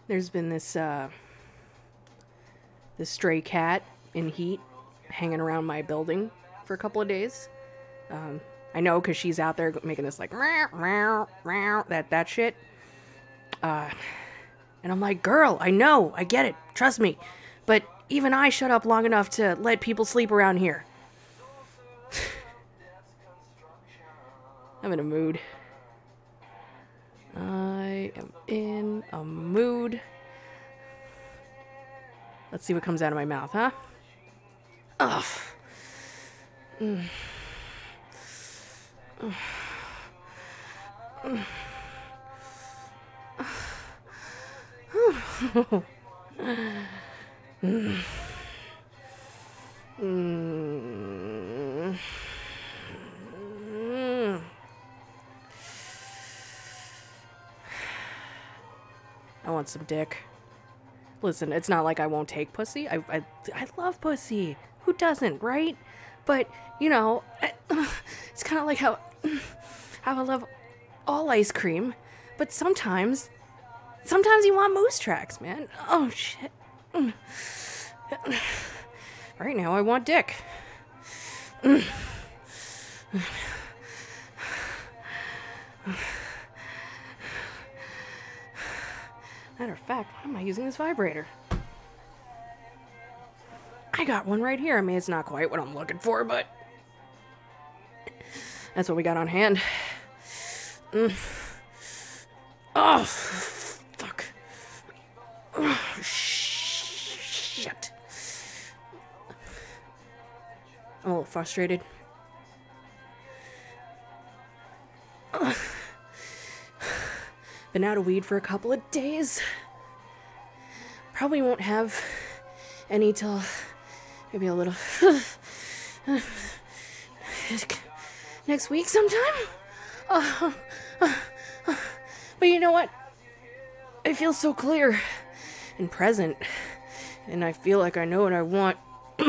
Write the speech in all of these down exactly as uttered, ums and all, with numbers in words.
There's been this, uh, this stray cat in heat hanging around my building for a couple of days. Um, I know because she's out there making this like, meow, meow, meow, that, that shit. Uh, and I'm like, girl, I know, I get it, trust me. But even I shut up long enough to let people sleep around here. I'm in a mood. I am in a mood. Let's see what comes out of my mouth, huh? Ugh. Mm. Mm. Mm. Mm. Mm. Mm. I want some dick. Listen, it's not like I won't take pussy. I, I, I love pussy. Who doesn't, right? But, you know, I, uh, it's kind of like how, how I love all ice cream. But sometimes, sometimes you want moose tracks, man. Oh, shit. Right now, I want dick. Matter of fact, why am I using this vibrator? I got one right here. I mean, it's not quite what I'm looking for, but that's what we got on hand. Mm. Oh, fuck. Oh, shit. I'm a little frustrated. Ugh. Been out of weed for a couple of days. Probably won't have any till maybe a little next week sometime. Uh, uh, uh, but you know what? I feel so clear and present, and I feel like I know what I want.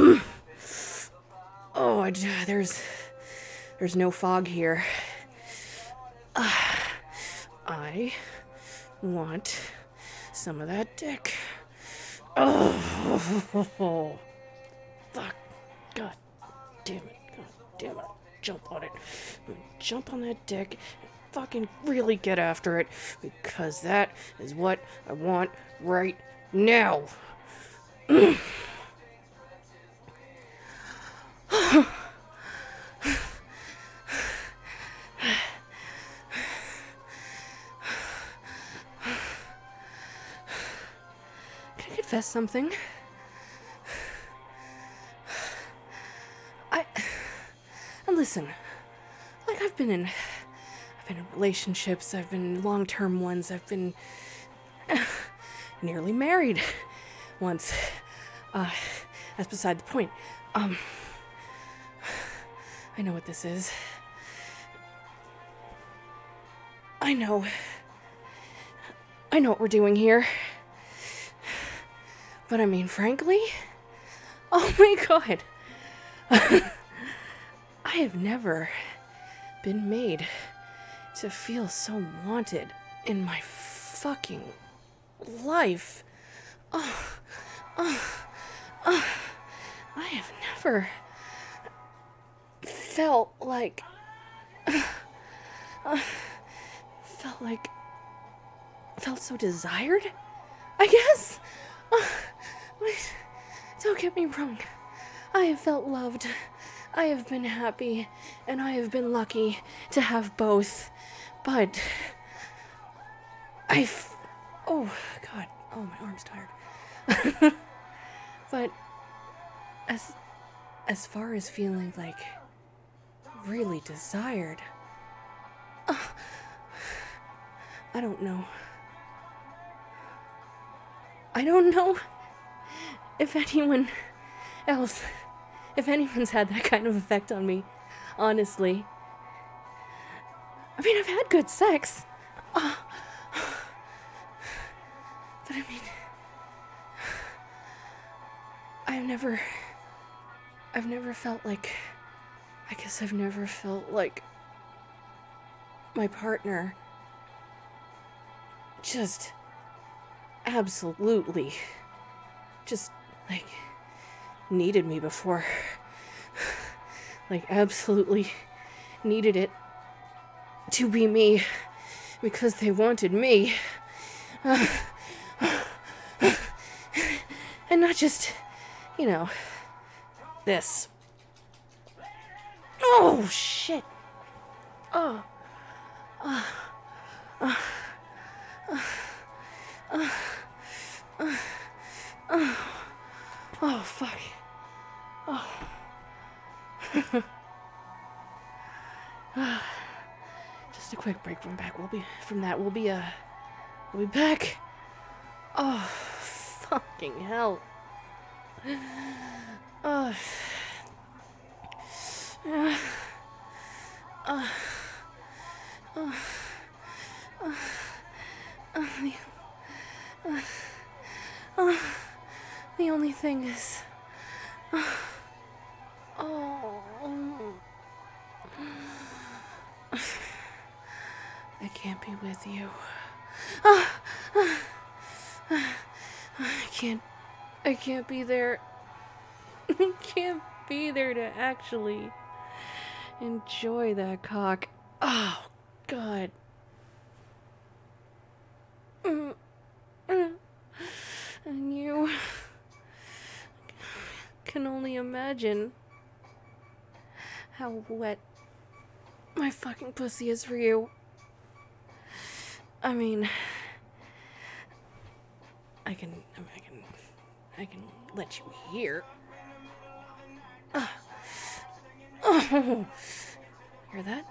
Oh, I, there's there's no fog here. Uh, I want some of that dick. Oh, fuck. God damn it. God damn it. Jump on it. Jump on that dick and fucking really get after it, because that is what I want right now. Confess something. I and listen, like I've been in I've been in relationships, I've been in long-term ones, I've been uh, nearly married once. Uh that's beside the point. Um I know what this is. I know. I know what we're doing here. But I mean, frankly, oh my god, I have never been made to feel so wanted in my fucking life. Oh, oh, oh, I have never felt like, uh, uh, felt like, felt so desired, I guess. Uh, Wait, don't get me wrong. I have felt loved. I have been happy, and I have been lucky to have both. But I've... Oh, God. Oh, my arm's tired. But as as far as feeling like really desired, uh, I don't know. I don't know if anyone else, if anyone's had that kind of effect on me, honestly. I mean, I've had good sex. Uh, but I mean, I've never, I've never felt like, I guess I've never felt like my partner just absolutely just, like, needed me before. Like, absolutely needed it to be me because they wanted me. Uh, and not just, you know, this. Oh, shit. Oh. Uh, uh, uh, uh, uh, uh, oh, fuck. Oh. Just a quick break from back. We'll be from that. We'll be uh, we'll be back. Oh, fucking hell. Oh. Uh, uh, uh, uh, uh, the, uh, uh, the only thing is, uh, oh, I can't be with you. Uh, uh, uh, I can't, I can't be there. I can't be there to actually enjoy that cock. Oh, God. Mm, mm. And you can only imagine how wet my fucking pussy is for you. I mean, I can, I, mean, I can, I can let you hear. Uh, oh, hear that?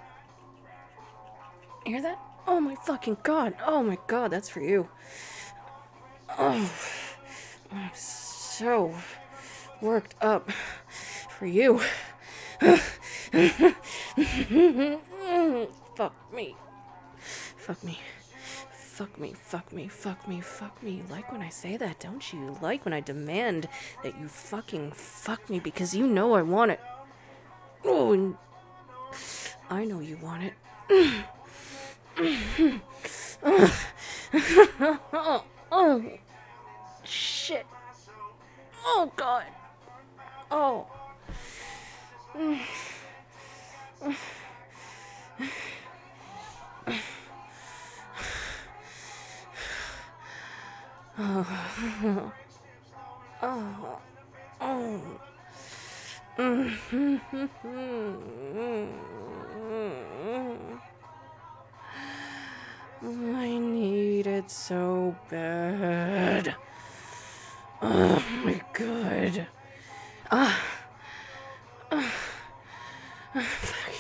Hear that? Oh my fucking God! Oh my God, that's for you. Oh, I'm so worked up for you. Fuck me. Fuck me. Fuck me, fuck me, fuck me, fuck me. You like when I say that, don't you? You like when I demand that you fucking fuck me because you know I want it. Oh, and I know you want it. oh, oh, shit. Oh, God. Oh. Oh. Oh. Oh. I need it so bad. Oh my God. Ah. Ah. Ah, fuck.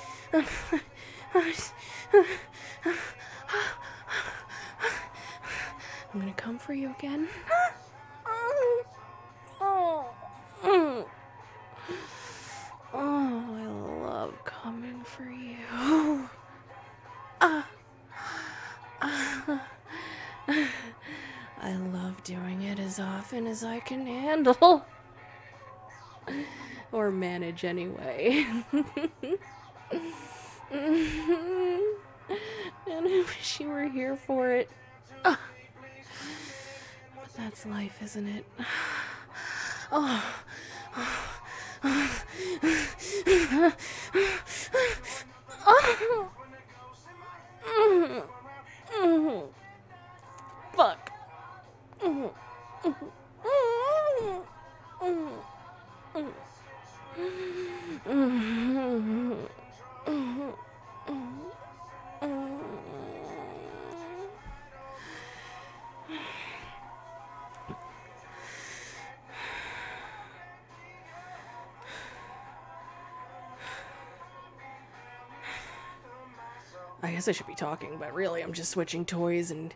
I'm gonna come for you again. Oh. Oh. Oh, I love coming for you. Ah. Ah. I love doing it as often as I can handle. Or manage anyway. And I wish you were here for it. Ah. But that's life, isn't it? Oh. Oh. Oh. Oh. Fuck. Oh. Oh. Oh. I guess I should be talking, but really I'm just switching toys and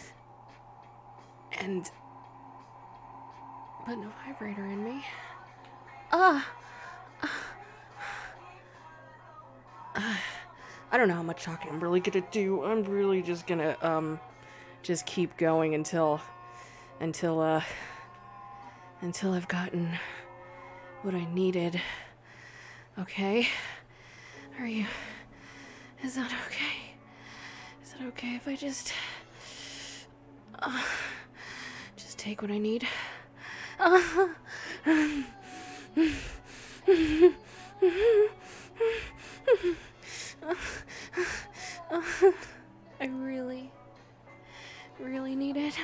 and but no vibrator in me. Ah. Uh, I don't know how much talking I'm really gonna do. I'm really just gonna um just keep going until until uh until I've gotten what I needed. Okay? Are you Is that okay? Is it okay if I just uh, take what I need. I really, really need it.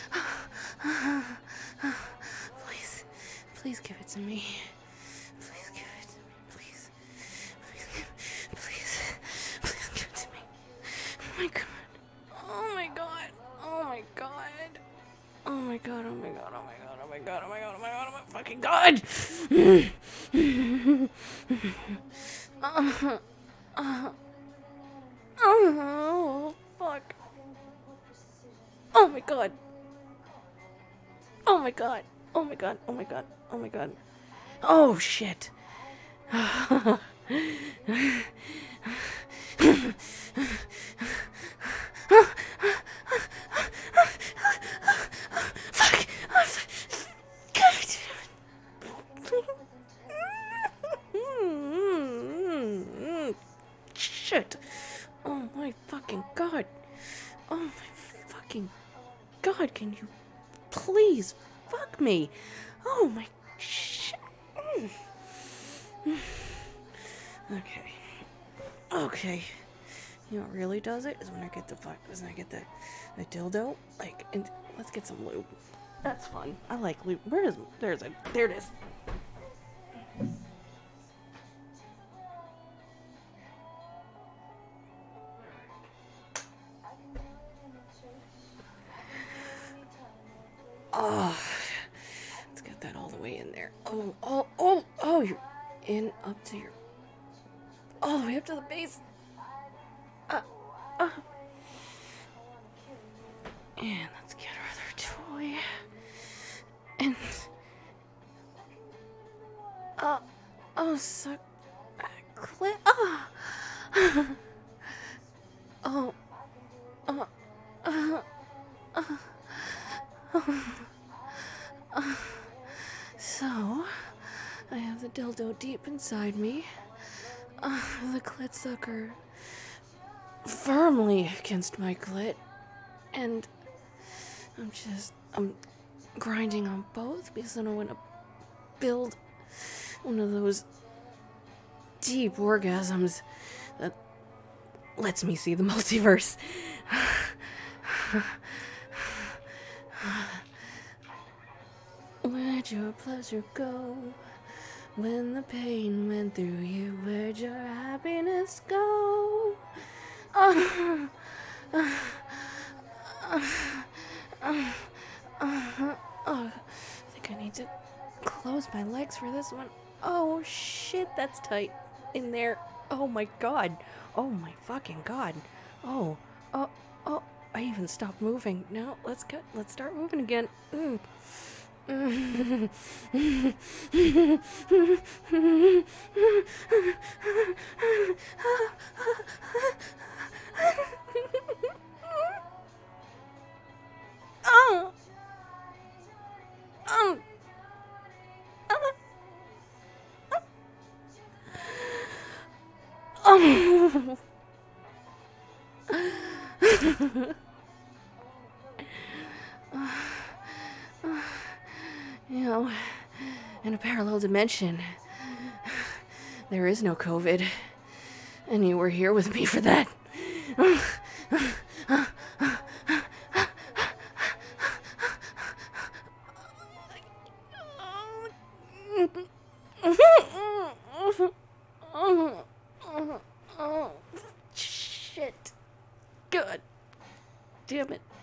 Please, please give it to me. Please give it to me. Please. Please give, please. Please give it to me. Oh my god. Oh my god. Oh my god. Oh my god. Oh my god. Oh my god. Oh my god. Oh my god. Oh my god. Oh my fucking god. uh, uh, oh fuck. Oh my god. Oh my god. Oh my god. Oh my god. Oh my god. Oh shit. Fuck. Shit. Oh my fucking god. Oh my fucking god, can you please fuck me? Oh my shit. Okay. Okay. You know what really does it is when I get the fuck is when I get the, the dildo. Like, and let's get some lube. That's fun. I like lube. Where is there's a there it is. Oh, let's get that all the way in there. Oh, oh, oh, oh, you're in up to your, all the way up to the base. Uh, uh. And let's get our other toy. And, uh, oh, suck, uh, clip, ah. Oh, uh, uh, uh. Uh, so, I have the dildo deep inside me, uh, the clit sucker firmly against my clit, and I'm just, I'm grinding on both because I don't want to build one of those deep orgasms that lets me see the multiverse. Where'd your pleasure go? When the pain went through you, where'd your happiness go? Oh, uh, uh, uh, uh, uh, I think I need to close my legs for this one. Oh shit, that's tight in there. Oh my god. Oh my fucking god. Oh, oh, oh. I even stopped moving. Now let's get, let's start moving again. Mm. Mm. Oh. Oh. Oh. You know, in a parallel dimension, there is no COVID, and you were here with me for that. Oh, shit. God damn it.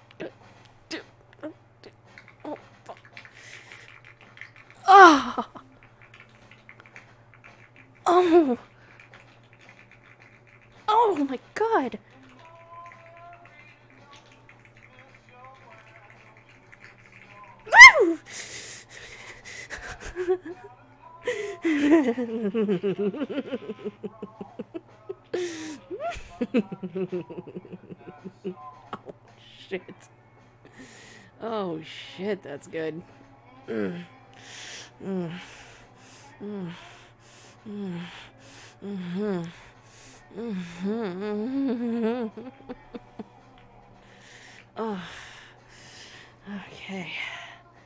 Oh, fuck. Oh. Oh. Oh my god. Woo! Oh shit. Oh shit, that's good. Mm. Mm. Mm. Mm. Mm-hmm. Mm-hmm. Oh. Okay.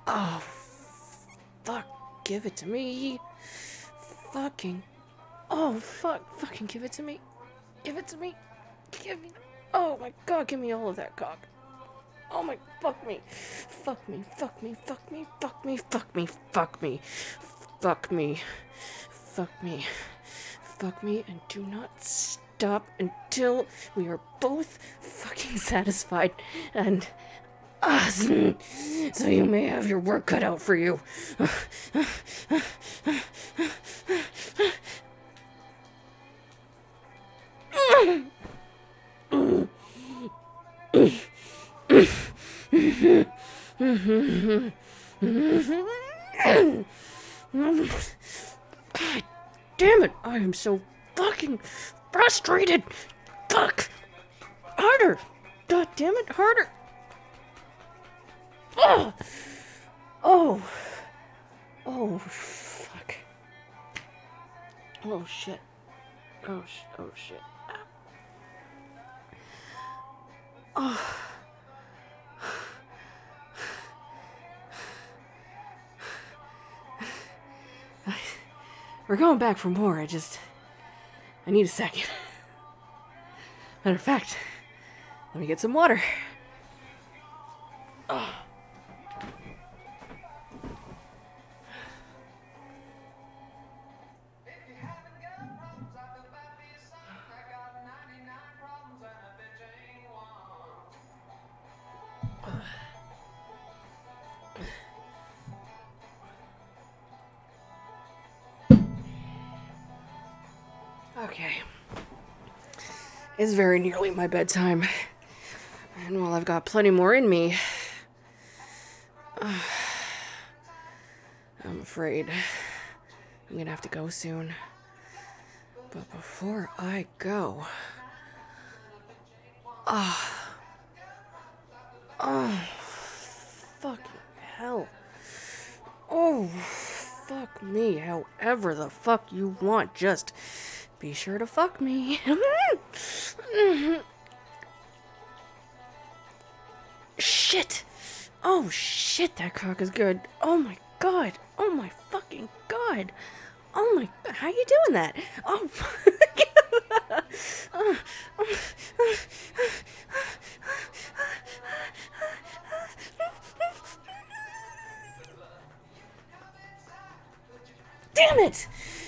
Oh, fuck. Give it to me. Fucking. Oh, fuck. Fucking give it to me. Give it to me. Give me. Oh my god, give me all of that cock. Oh my. Fuck me. Fuck me. Fuck me. Fuck me. Fuck me. Fuck me. Fuck me. Fuck me. Fuck me. Fuck me. And do not stop until we are both fucking satisfied. And. Ah, so you may have your work cut out for you. God damn it, I am so fucking frustrated. Fuck. Harder. God damn it, harder. Oh, oh, oh, fuck. Oh, shit. Oh, sh- oh, shit. Oh. We're going back for more. I just, I need a second. Matter of fact, let me get some water. Oh. Okay. It's very nearly my bedtime. And while I've got plenty more in me, uh, I'm afraid I'm gonna have to go soon. But before I go... Ah. Oh. Oh. Fucking hell. Oh. Fuck me. However the fuck you want. Just be sure to fuck me. Shit. Oh shit, that cock is good. Oh my god. Oh my fucking god. Oh my, how you doing that? Oh, damn it!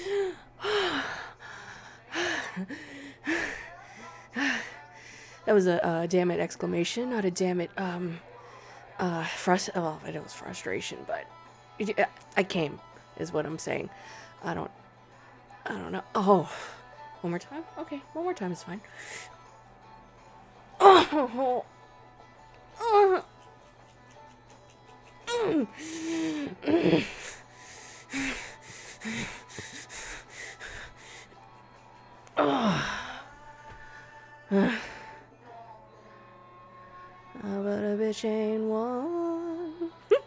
That was a uh, damn it exclamation, not a damn it, um, uh, frust- well, it was frustration, but it, I came, is what I'm saying. I don't, I don't know. Oh, one more time? Okay, one more time is fine. Oh, oh, mm. Mm. Oh. Uh. But a bitch ain't one.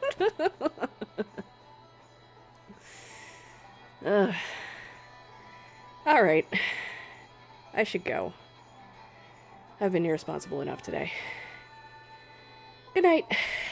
uh. All right. I should go. I've been irresponsible enough today. Good night.